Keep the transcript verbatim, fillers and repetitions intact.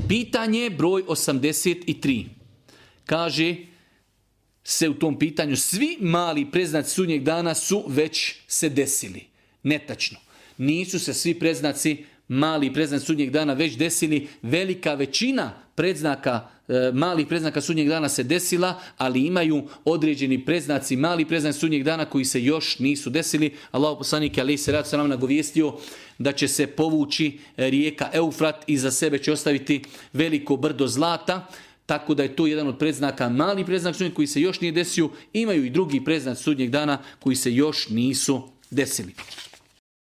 Pitanje broj osamdeset tri. Kaže se u tom pitanju, svi mali predznaci sudnjeg dana su već se desili. Netačno. Nisu se svi predznaci, mali predznaci sudnjeg dana već desili. Velika većina predznaka, malih predznaka sudnjeg dana se desila, ali imaju određeni predznaci, mali predznaci sudnjeg dana koji se još nisu desili. Allahu poslanik alejhi selatu selam nagovijestio da će se povući rijeka Eufrat i za sebe će ostaviti veliko brdo zlata. Tako da je to jedan od predznaka, mali predznak sudnjeg koji se još nije desio. Imaju i drugi predznak sudnjeg dana koji se još nisu desili.